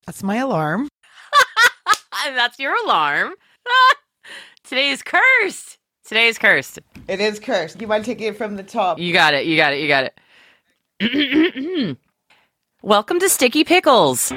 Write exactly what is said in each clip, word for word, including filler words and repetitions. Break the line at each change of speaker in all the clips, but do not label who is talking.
That's my alarm.
That's your alarm. Today is cursed. Today is cursed.
It is cursed. You mind taking it from the top?
You got it. You got it. You got it. Welcome to Sticky Pickles.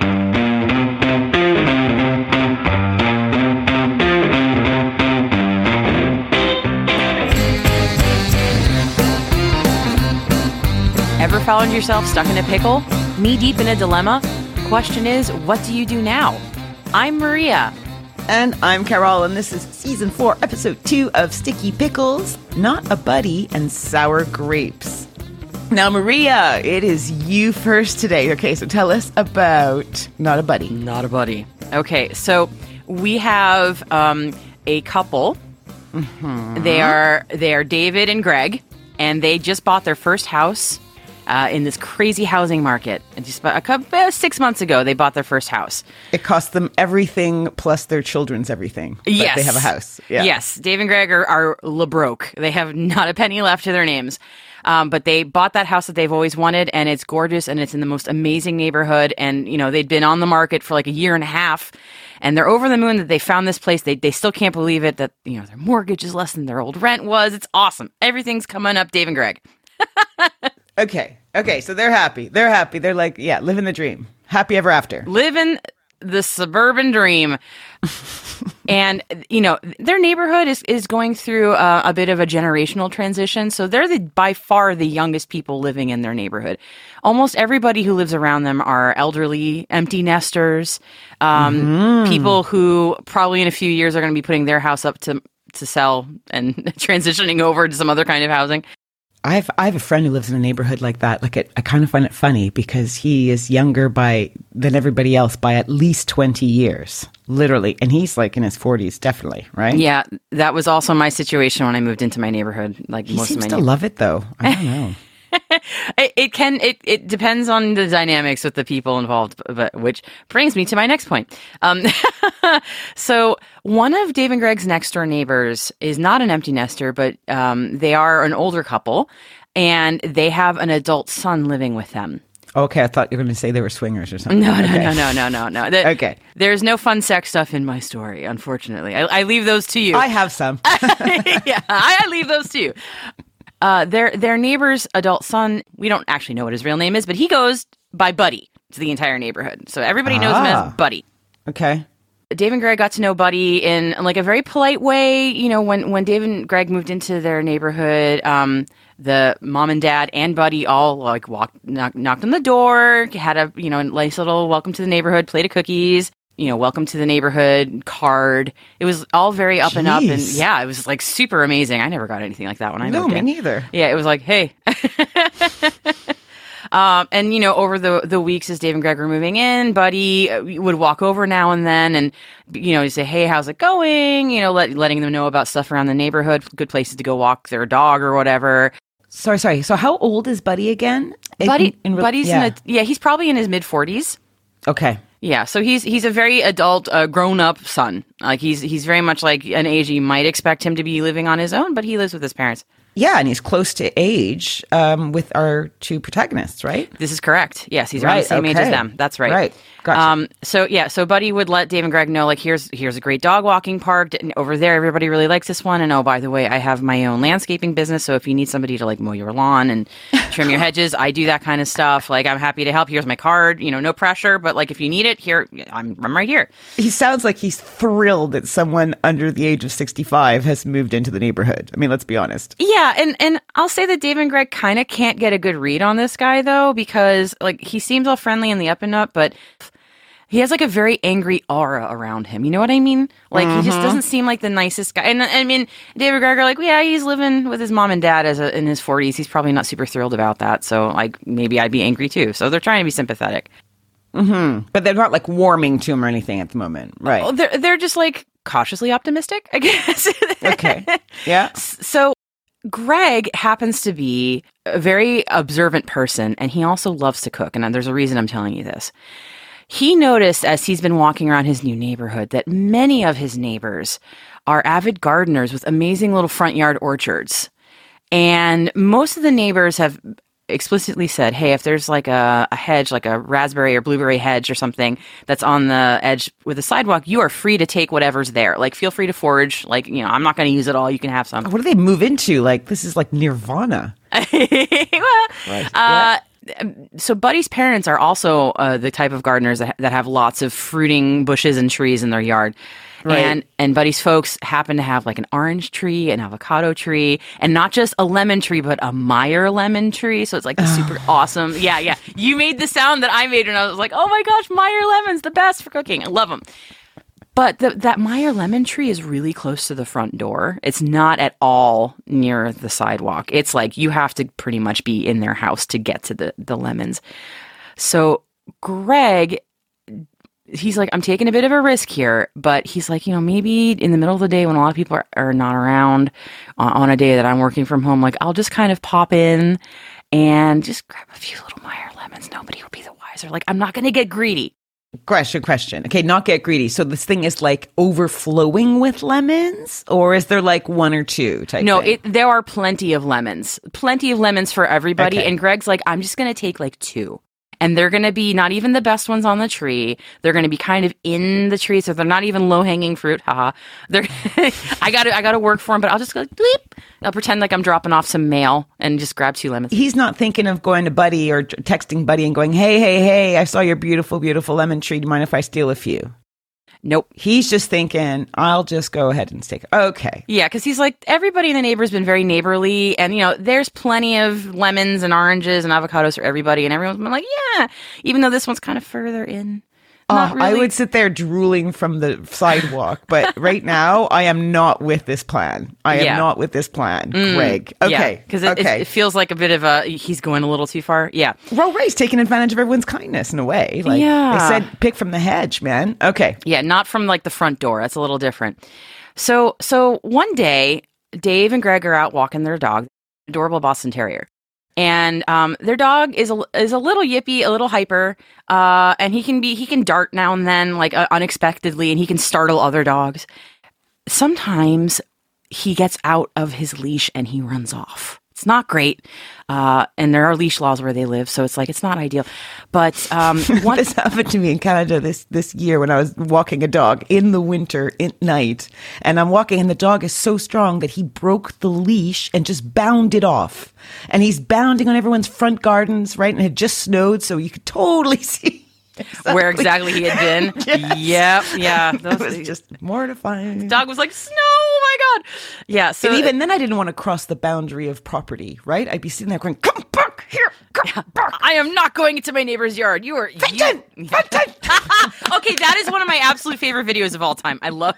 Ever found yourself stuck in a pickle? Knee deep in a dilemma? Question is, what do you do now? I'm Maria.
And I'm Carol, and this is Season four, Episode two of Sticky Pickles, Not a Buddy, and Sour Grapes. Now, Maria, it is you first today. Okay, so tell us about Not a Buddy.
Not a Buddy. Okay, so we have um, a couple. Mm-hmm. They are they are David and Greg, and they just bought their first house uh, in this crazy housing market. And just about a couple, uh, six months ago, they bought their first house.
It cost them everything plus their children's everything. But
yes,
they have a house. Yeah.
Yes, Dave and Greg are, are le broke. They have not a penny left to their names. Um, but they bought that house that they've always wanted, and it's gorgeous, and it's in the most amazing neighborhood. And, you know, they'd been on the market for like a year and a half, and they're over the moon that they found this place. They they still can't believe it, that, you know, their mortgage is less than their old rent was. It's awesome. Everything's coming up, Dave and Greg.
Okay. Okay, so they're happy. They're happy. They're like, yeah, living the dream. Happy ever after.
Living the suburban dream. And, you know, their neighborhood is, is going through uh, a bit of a generational transition. So they're the, by far the youngest people living in their neighborhood. Almost everybody who lives around them are elderly, empty nesters, um, mm-hmm. people who probably in a few years are going to be putting their house up to, to sell and transitioning over to some other kind of housing.
I have I have a friend who lives in a neighborhood like that. Like it, I kind of find it funny because he is younger by than everybody else by at least twenty years, literally, and he's like in his forties, definitely, right?
Yeah, that was also my situation when I moved into my neighborhood. Like
he
most
seems
of my
to
neighbor-
love it though. I don't know.
it, it can it, it depends on the dynamics with the people involved, but which brings me to my next point. Um, so one of Dave and Greg's next door neighbors is not an empty nester, but um, they are an older couple, and they have an adult son living with them.
Okay, I thought you were going to say they were swingers or something.
No, no,
okay.
no, no, no, no, no. The,
okay.
There's no fun sex stuff in my story, unfortunately. I, I leave those to you.
I have some.
yeah, I, I leave those to you. Uh, their their neighbor's adult son, we don't actually know what his real name is, but he goes by Buddy to the entire neighborhood. So everybody knows
ah.
him as Buddy.
Okay.
Dave and Greg got to know Buddy in like a very polite way. You know, when, when Dave and Greg moved into their neighborhood, um, the mom and dad and Buddy all like walked, knocked, knocked on the door, had a, you know, nice little welcome to the neighborhood, plate of cookies, you know, welcome to the neighborhood card. It was all very up
Jeez.
and up. And yeah, it was like super amazing. I never got anything like that when I
no,
moved
me
in.
neither.
Yeah, it was like, hey. um, and, you know, over the, the weeks as Dave and Greg were moving in, Buddy would walk over now and then and, you know, he'd say, hey, how's it going? You know, let, letting them know about stuff around the neighborhood, good places to go walk their dog or whatever.
Sorry, sorry. So how old is Buddy again?
Buddy,
in, in,
Buddy's
yeah.
in a, yeah, he's probably in his mid forties.
Okay.
Yeah, so he's he's a very adult, uh, grown-up son. Like he's he's very much like an age you might expect him to be living on his own, but he lives with his parents.
Yeah, and he's close to age um, with our two protagonists, right?
This is correct. Yes, he's around
right,
the same
okay.
age as them. That's right.
Right. Gotcha.
Um, so yeah, so Buddy would let Dave and Greg know, like, here's here's a great dog walking park and over there. Everybody really likes this one. And oh, by the way, I have my own landscaping business. So if you need somebody to like mow your lawn and trim your hedges, I do that kind of stuff. Like, I'm happy to help. Here's my card. You know, no pressure, but like if you need it, here I'm I'm right here.
He sounds like he's thrilled that someone under the age of sixty-five has moved into the neighborhood. I mean, let's be honest.
Yeah, and and I'll say that Dave and Greg kind of can't get a good read on this guy though, because like he seems all friendly in the up and up, but he has like a very angry aura around him. You know what I mean? Like mm-hmm. he just doesn't seem like the nicest guy. And I mean, David Gregor, like, well, yeah, he's living with his mom and dad as a, in his forties. He's probably not super thrilled about that. So like maybe I'd be angry too. So they're trying to be sympathetic.
Mm-hmm. But they're not like warming to him or anything at the moment, right?
Oh, they're they're just like cautiously optimistic, I guess.
Okay. Yeah.
So Greg happens to be a very observant person, and he also loves to cook. And there's a reason I'm telling you this. He noticed as he's been walking around his new neighborhood that many of his neighbors are avid gardeners with amazing little front yard orchards. And most of the neighbors have explicitly said, hey, if there's like a, a hedge, like a raspberry or blueberry hedge or something that's on the edge with a sidewalk, you are free to take whatever's there. Like, feel free to forage. Like, you know, I'm not going to use it all. You can have some.
What do they move into? Like, this is like Nirvana.
well,
Right.
uh, so Buddy's parents are also uh, the type of gardeners that, that have lots of fruiting bushes and trees in their yard.
Right.
And and Buddy's folks happen to have like an orange tree, an avocado tree, and not just a lemon tree, but a Meyer lemon tree. So it's like the super awesome. Yeah, yeah. You made the sound that I made, and I was like, oh my gosh, Meyer lemons, the best for cooking. I love them. But the, that Meyer lemon tree is really close to the front door. It's not at all near the sidewalk. It's like you have to pretty much be in their house to get to the, the lemons. So Greg, he's like, I'm taking a bit of a risk here, but he's like, you know, maybe in the middle of the day when a lot of people are, are not around uh, on a day that I'm working from home, like I'll just kind of pop in and just grab a few little Meyer lemons. Nobody will be the wiser. Like, I'm not going to get greedy.
Question, question. Okay, not get greedy. So this thing is like overflowing with lemons, or is there like one or two type
No,
thing?
it, there are plenty of lemons. Plenty of lemons for everybody.
Okay.
And Greg's like, I'm just going to take like two. And they're going to be not even the best ones on the tree. They're going to be kind of in the tree, so they're not even low-hanging fruit. Haha. They're I got to I got to work for them, but I'll just go bleep. I'll pretend like I'm dropping off some mail and just grab two lemons.
He's not thinking of going to Buddy or t- texting Buddy and going, hey, hey, hey, I saw your beautiful, beautiful lemon tree. Do you mind if I steal a few?
Nope.
He's just thinking, I'll just go ahead and take it. Okay.
Yeah, because he's like, everybody in the neighbor's been very neighborly, and you know, there's plenty of lemons and oranges and avocados for everybody, and everyone's been like, yeah, even though this one's kind of further in. Not
Uh,
really.
I would sit there drooling from the sidewalk, but right now I am not with this plan. I am
Yeah.
not with this plan, Greg. Okay.
because it,
okay.
it, it feels like a bit of a he's going a little too far. Yeah.
Well, Ray's taking advantage of everyone's kindness in a way. Like
Yeah.
they said, pick from the hedge, man. Okay.
Yeah, not from like the front door. That's a little different. So, so one day, Dave and Greg are out walking their dog, adorable Boston Terrier, and um, their dog is a is a little yippy, a little hyper, uh, and he can be he can dart now and then, like uh, unexpectedly, and he can startle other dogs. Sometimes he gets out of his leash and he runs off. It's not great. Uh, and there are leash laws where they live, so it's like, it's not ideal. But um, one,
This happened to me in Canada this, this year when I was walking a dog in the winter at night. And I'm walking and the dog is so strong that he broke the leash and just bounded off. And he's bounding on everyone's front gardens, right? And it had just snowed, so you could totally see
where exactly he had been. Yep, yeah.
It was just mortifying.
Dog was like, snow, oh my God. Yeah, so
And even then, I didn't want to cross the boundary of property, right? I'd be sitting there going, come back here, come back.
I am not going into my neighbor's yard. You are
Fenton!
you-
Fenton!
Okay, that is one of my absolute favorite videos of all time. I love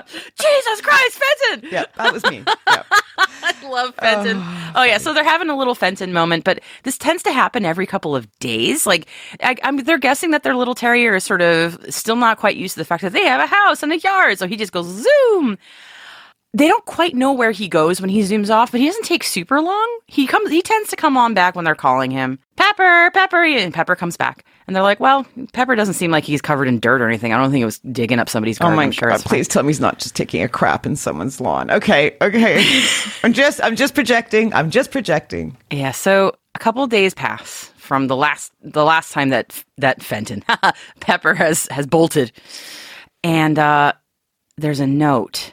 Jesus Christ, Fenton!
Yeah, that was me. Yeah.
I love Fenton. Oh, oh yeah, so they're having a little Fenton moment, but this tends to happen every couple of days. Like, I, I'm, they're guessing that their little terrier is sort of still not quite used to the fact that they have a house and a yard, so he just goes zoom. They don't quite know where he goes when he zooms off, but he doesn't take super long. He comes. He tends to come on back when they're calling him. Pepper, Pepper, and Pepper comes back. And they're like, well, Pepper doesn't seem like he's covered in dirt or anything. I don't think it was digging up somebody's
Oh
garden.
my
I'm sure
God,
it's fine.
please tell me he's not just taking a crap in someone's lawn. Okay, okay. I'm just I'm just projecting. I'm just projecting.
Yeah, so a couple of days pass from the last the last time that that Fenton Pepper has has bolted, and uh, there's a note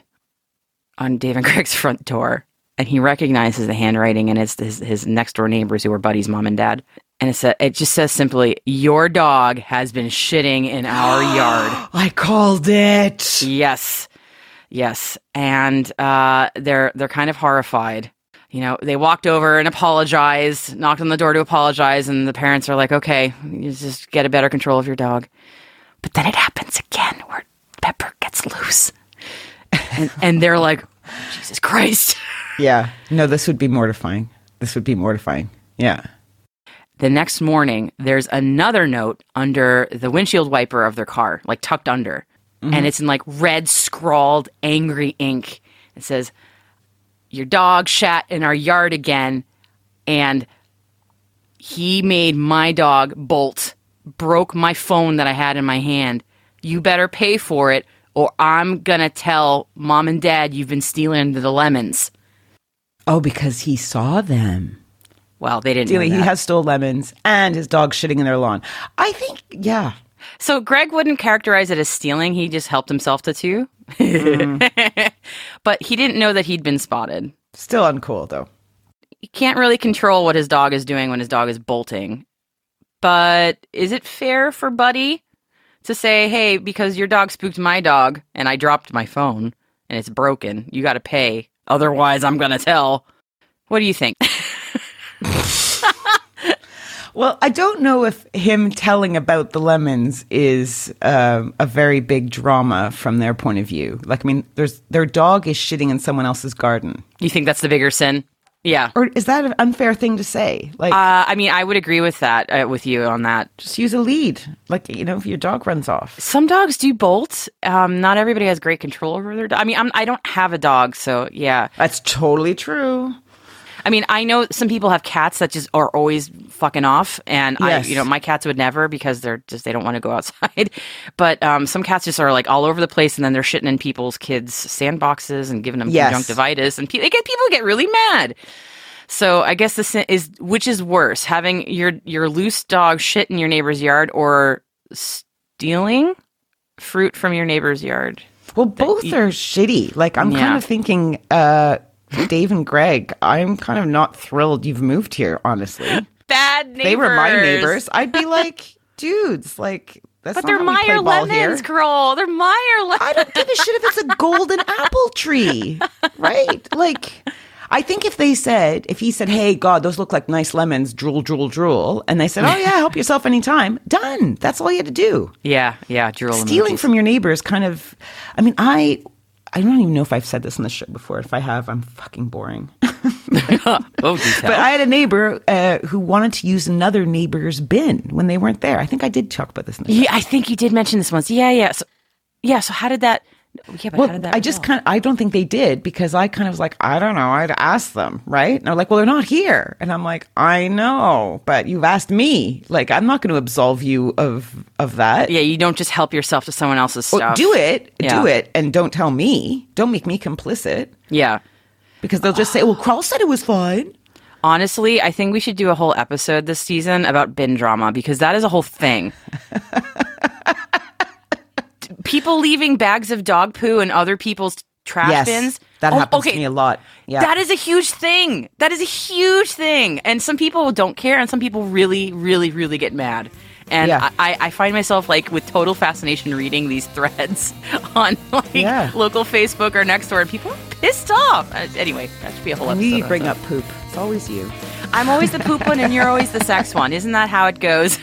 on Dave and Greg's front door, and he recognizes the handwriting, and it's his, his next door neighbors who are Buddy's mom and dad, and it's a, it just says simply, "Your dog has been shitting in our yard."
I called it.
Yes, yes, and uh, they're they're kind of horrified. You know, they walked over and apologized, knocked on the door to apologize, and the parents are like, okay, you just get a better control of your dog. But then it happens again where Pepper gets loose. And, and they're like, Jesus Christ.
Yeah. No, this would be mortifying. This would be mortifying. Yeah.
The next morning, there's another note under the windshield wiper of their car, like tucked under. Mm-hmm. And it's in like red scrawled angry ink. It says, your dog shat in our yard again, and he made my dog bolt, broke my phone that I had in my hand. You better pay for it, or I'm gonna tell mom and dad you've been stealing the lemons.
Oh, because he saw them.
Well, they didn't
Stealing,
know
he
that.
has stole lemons and his dog shitting in their lawn. I think, yeah.
So Greg wouldn't characterize it as stealing. He just helped himself to two. Mm. But he didn't know that he'd been spotted.
Still uncool, though.
You can't really control what his dog is doing when his dog is bolting. But is it fair for Buddy to say, hey, because your dog spooked my dog and I dropped my phone and it's broken, you got to pay. Otherwise, I'm going to tell. What do you think?
Well, I don't know if him telling about the lemons is um, a very big drama from their point of view. Like, I mean, there's their dog is shitting in someone else's garden.
You think that's the bigger sin? Yeah.
Or is that an unfair thing to say? Like,
Uh, I mean, I would agree with that, uh, with you on that.
just use a lead. Like, you know, if your dog runs off.
Some dogs do bolt. Um, not everybody has great control over their dog. I mean, I'm, I don't have a dog, so yeah.
That's totally true.
I mean, I know some people have cats that just are always fucking off, and
Yes.
I, you know, my cats would never because they're just they don't want to go outside. But um, some cats just are like all over the place, and then they're shitting in people's kids' sandboxes and giving them
Yes.
conjunctivitis, and pe- they get people get really mad. So I guess the sin is which is worse, having your your loose dog shit in your neighbor's yard or stealing fruit from your neighbor's yard.
Well, both are shitty. Like, I'm kind
Yeah.
of thinking, uh, Dave and Greg, I'm kind of not thrilled you've moved here, honestly.
Bad neighbors.
They were my neighbors. I'd be like, dudes, like, that's
But
not
they're
how we play
Meyer
ball
lemons,
here.
girl. They're Meyer lemons.
I don't give a shit if it's a golden apple tree, right? Like, I think if they said, if he said, hey, God, those look like nice lemons, drool, drool, drool, and they said, oh, yeah, help yourself anytime, done. That's all you had to do.
Yeah, yeah, drool
Stealing
emojis.
from your neighbors kind of, I mean, I, I don't even know if I've said this on the show before. If I have, I'm fucking boring.
oh, do tell.
But I had a neighbor uh, who wanted to use another neighbor's bin when they weren't there. I think I did talk about this in the show.
Yeah, I think you did mention this once. Yeah, yeah. So, yeah. So how did that? Yeah, but
Well,
how did that?
I just
result?
kind of, I don't think they did because I kind of was like, I don't know. I'd ask them, right? And they're like, well, they're not here. And I'm like, I know, but you've asked me. Like, I'm not going to absolve you of of that.
Yeah, you don't just help yourself to someone else's
Well,
stuff.
do it,
Yeah.
do it, and don't tell me. Don't make me complicit
Yeah.
because they'll just say, well, Carl said it was fine.
Honestly, I think we should do a whole episode this season about bin drama because that is a whole thing. People leaving bags of dog poo in other people's trash
Yes,
bins.
that
Oh,
happens
okay.
to me a lot. Yeah.
That is a huge thing. That is a huge thing. And some people don't care, and some people really, really, really get mad. And
Yeah.
I, I find myself like with total fascination reading these threads on like
Yeah.
local Facebook or Nextdoor, and people are pissed off. Uh, anyway, that should be a whole episode.
We
on
bring
that.
up poop. It's always you.
I'm always the poop one, and you're always the sex one. Isn't that how it goes?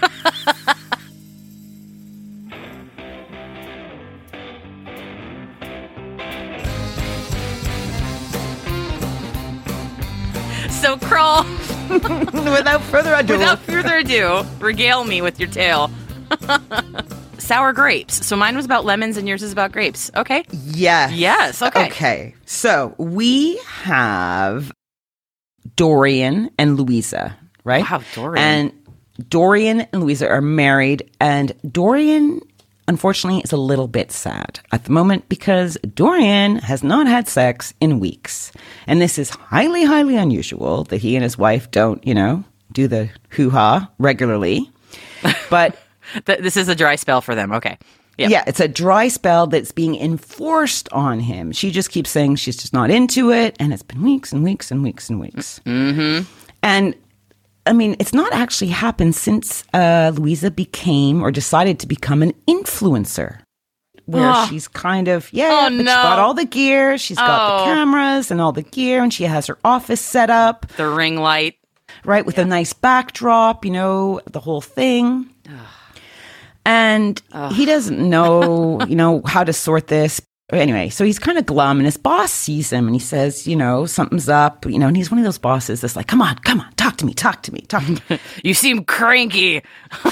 So, Crawl,
Without further ado.
without further ado, regale me with your tale. Sour grapes. So mine was about lemons and yours is about grapes. Okay.
Yes.
Yes, okay.
Okay. So we have Dorian and Louisa, right?
Wow, Dorian.
And Dorian and Louisa are married, and Dorian, unfortunately, is a little bit sad at the moment because Dorian has not had sex in weeks. And this is highly, highly unusual that he and his wife don't, you know, do the hoo-ha regularly. But
Th- this is a dry spell for them. Okay. Yep.
yeah, it's a dry spell that's being enforced on him. She just keeps saying she's just not into it, and it's been weeks and weeks and weeks and weeks. Mm-hmm. And I mean, it's not actually happened since uh, Louisa became or decided to become an influencer, where
Oh.
she's kind of yeah,
Oh,
but she's
no.
got all the gear, she's got
Oh.
the cameras and all the gear, and she has her office set up
The ring light.
right with a nice backdrop, you know, the whole thing. And he doesn't know, you know, how to sort this. Anyway, so he's kind of glum, and his boss sees him, and he says, you know, something's up, you know, and he's one of those bosses that's like, come on, come on, talk to me, talk to me, talk to me.
You seem cranky.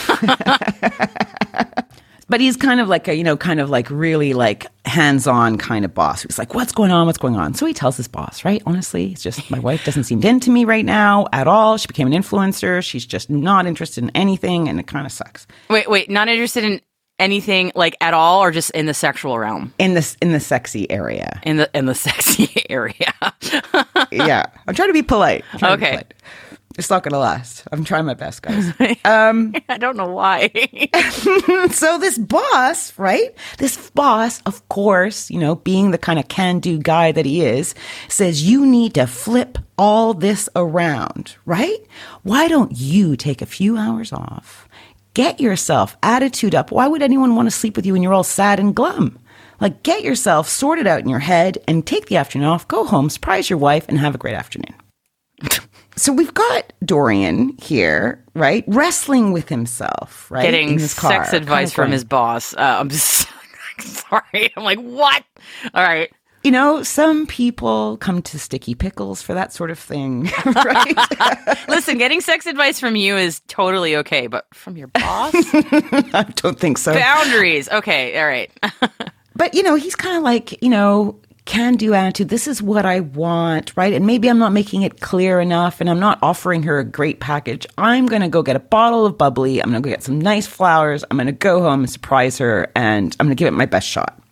But he's kind of like a, you know, kind of like really like hands-on kind of boss. He's like, what's going on? What's going on? So he tells his boss, right? Honestly, it's just my wife doesn't seem into me right now at all. She became an influencer. She's just not interested in anything, and it kind of sucks.
Wait, wait. Not interested in anything like at all, or just in the sexual realm?
In this in the sexy area.
In the in the sexy area.
Yeah. I'm trying to be polite. I'm trying to be
Okay.
polite. It's not going to last. I'm trying my best, guys.
Um, I don't know why.
So this boss, right? This boss, of course, you know, being the kind of can-do guy that he is, says you need to flip all this around, right? Why don't you take a few hours off, get yourself attitude up? Why would anyone want to sleep with you when you're all sad and glum? Like, get yourself sorted out in your head and take the afternoon off, go home, surprise your wife, and have a great afternoon. So we've got Dorian here, right, wrestling with himself, right?
Getting
in his car,
sex advice
kind of
from
going,
his boss. Uh, I'm just sorry. I'm like, what? All right.
You know, some people come to Sticky Pickles for that sort of thing, right?
Listen, getting sex advice from you is totally okay, but from your boss?
I don't think so.
Boundaries. Okay, all right.
But, you know, he's kind of like, you know, can-do attitude. This is what I want, right? And maybe I'm not making it clear enough and I'm not offering her a great package. I'm going to go get a bottle of bubbly. I'm going to go get some nice flowers. I'm going to go home and surprise her and I'm going to give it my best shot.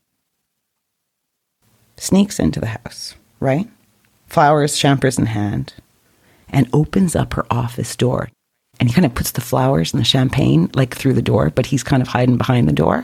Sneaks into the house, right? Flowers, champers in hand, and opens up her office door. And he kind of puts the flowers and the champagne like through the door, but he's kind of hiding behind the door.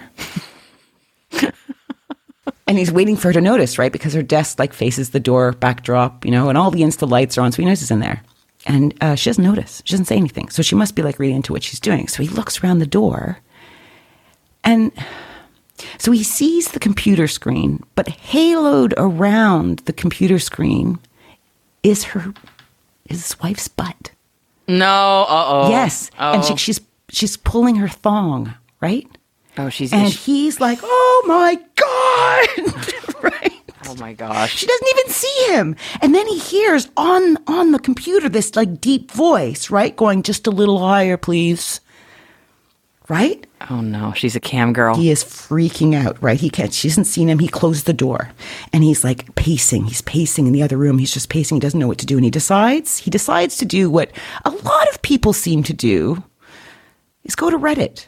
And he's waiting for her to notice, right? Because her desk like faces the door backdrop, you know, and all the Insta lights are on. So he knows he's in there. And uh, she doesn't notice. She doesn't say anything. So she must be like really into what she's doing. So he looks around the door. And so he sees the computer screen, but haloed around the computer screen is her, is his wife's butt.
No, uh-oh.
Yes.
Oh.
And she, she's she's pulling her thong, right?
Oh, she's...
And
she,
he's like, oh my God, right?
Oh my gosh.
She doesn't even see him. And then he hears on, on the computer this like deep voice, right? Going just a little higher, please. Right?
Oh no, she's a cam girl.
He is freaking out, right? He can't, she hasn't seen him. He closed the door and he's like pacing. He's pacing in the other room. He's just pacing. He doesn't know what to do. And he decides, he decides to do what a lot of people seem to do, is go to Reddit.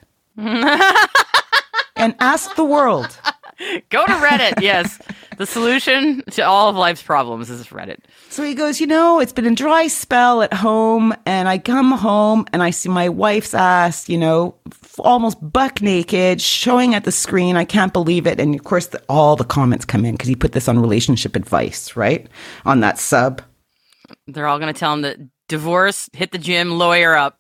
And ask the world.
Go to Reddit, yes. The solution to all of life's problems is Reddit.
So he goes, you know, it's been a dry spell at home, and I come home and I see my wife's ass, you know, f- almost buck naked, showing at the screen. I can't believe it. And of course, the, all the comments come in because he put this on relationship advice, right? On that sub.
They're all going to tell him that divorce, hit the gym, lawyer up.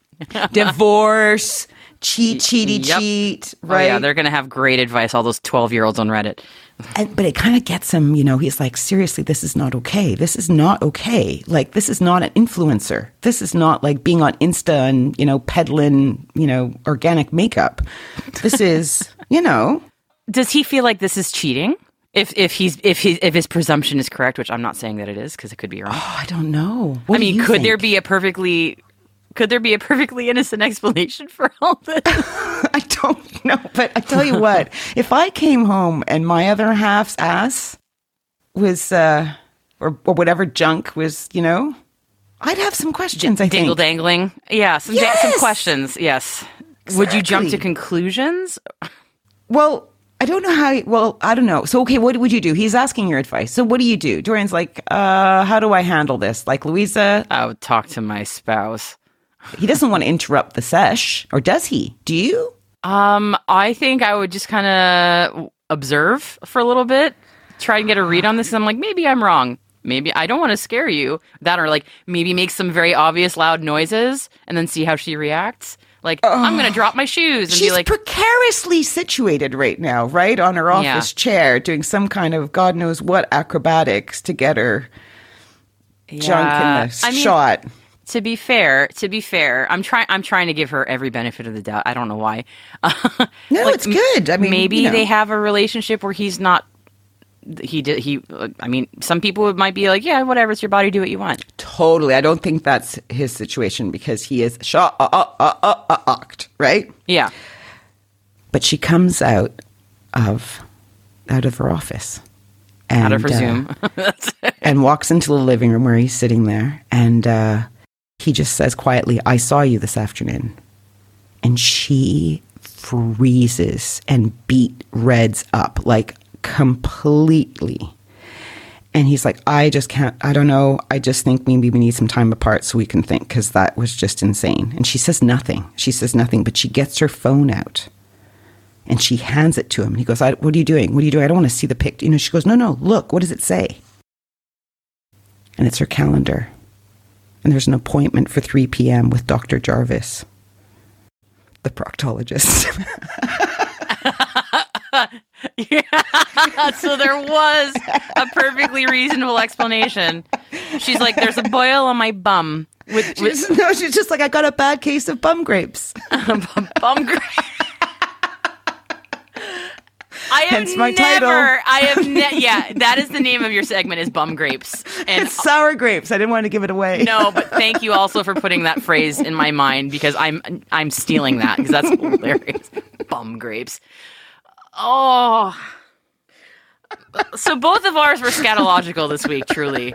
Divorce. Cheat, cheaty, yep. cheat, right?
Oh, yeah, they're going to have great advice, all those twelve-year-olds on Reddit.
And, but it kind of gets him, you know, he's like, seriously, this is not okay. This is not okay. Like, this is not an influencer. This is not like being on Insta and, you know, peddling, you know, organic makeup. This is, you know.
Does he feel like this is cheating? If if he's if he if his presumption is correct, which I'm not saying that it is because it could be wrong.
Oh, I don't know. What
I mean, could
think?
there be a perfectly Could there be a perfectly innocent explanation for all this?
I don't know, but I tell you what, if I came home and my other half's ass was, uh, or, or whatever junk was, you know, I'd have some questions, I
Dingle
think.
dangling. Yeah, some,
Yes!
da- some questions, yes. Exactly. Would you jump to conclusions?
Well, I don't know how, well, I don't know. So, okay, what would you do? He's asking your advice. So what do you do? Dorian's like, uh, how do I handle this? Like, Louisa?
I would talk to my spouse.
He doesn't want to interrupt the sesh, or does he? Do you?
Um, I think I would just kind of observe for a little bit, try and get a read on this. I'm like, maybe I'm wrong. Maybe I don't want to scare you. That or like maybe make some very obvious loud noises and then see how she reacts. Like, oh, I'm going to drop my shoes and
she's
be like...
precariously situated right now, right? On her office yeah. chair, doing some kind of God knows what acrobatics to get her yeah. junk in the I shot. Mean,
To be fair, to be fair, I'm trying. I'm trying to give her every benefit of the doubt. I don't know why.
No, like, it's good. I mean,
maybe
you know.
they have a relationship where he's not. He did. He. I mean, some people might be like, "Yeah, whatever. It's your body. Do what you want."
Totally. I don't think that's his situation because he is shocked, uh, uh, uh, uh, uh, right?
Yeah.
But she comes out of out of her office. And,
out of her uh, Zoom.
And walks into the living room where he's sitting there, and. uh He just says quietly, I saw you this afternoon. And she freezes and beat reds up, like completely. And he's like, I just can't, I don't know. I just think maybe we need some time apart so we can think, because that was just insane. And she says nothing. She says nothing, but she gets her phone out and she hands it to him. He goes, I, what are you doing? What are you doing? I don't want to see the picture. You know, she goes, no, no, look, what does it say? And it's her calendar. And there's an appointment for three p.m. with Doctor Jarvis, the proctologist.
Yeah, so there was a perfectly reasonable explanation. She's like, there's a boil on my bum. With, with
she's, no, she's just like, I got a bad case of bum grapes.
Bum grapes. I have
Hence my
never,
title.
I have ne- yeah, that is the name of your segment, is Bum Grapes. And
it's sour grapes. I didn't want to give it away.
No, but thank you also for putting that phrase in my mind, because I'm I'm stealing that, because that's hilarious. Bum grapes. Oh. So both of ours were scatological this week, truly.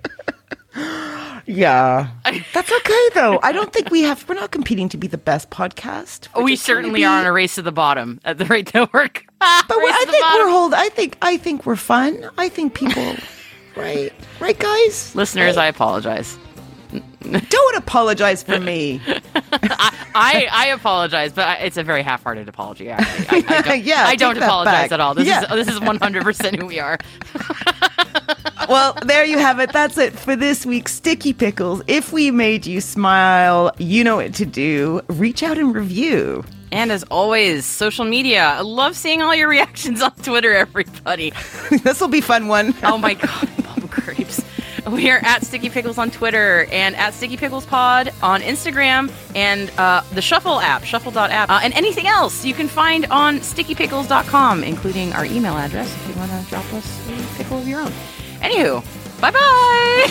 Yeah. That's okay, though. I don't think we have, we're not competing to be the best podcast. We're
We
just trying to
certainly
be-
are on a race to the bottom at the Right Network.
But we, I think we're hold. I think I think we're fun. I think people, right, right, guys.
Listeners,
right?
I apologize.
Don't apologize for me.
I, I I apologize, but I, it's a very half-hearted apology. Actually, I, I don't,
Yeah,
I don't
take that
apologize
back.
at all. This
Yeah.
is this is one hundred percent who we are.
Well, there you have it. That's it for this week's Sticky Pickles. If we made you smile, you know what to do. Reach out and review.
And as always, social media. I love seeing all your reactions on Twitter, everybody.
This will be fun one.
Oh my god, bum grapes. We are at Sticky Pickles on Twitter and at Sticky Pickles Pod on Instagram, and uh, the Shuffle app, shuffle dot app, uh, and anything else you can find on sticky pickles dot com, including our email address if you want to drop us a pickle of your own. Anywho, bye-bye!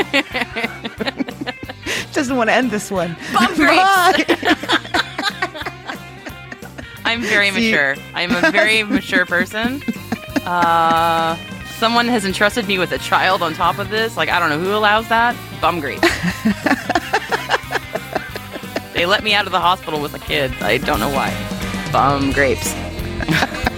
Doesn't want to end this one.
Bum grapes!
Bye.
I'm very
See-
mature. I'm a very mature person. Uh, someone has entrusted me with a child on top of this. Like, I don't know who allows that. Bum grapes. They let me out of the hospital with a kid. I don't know why. Bum grapes.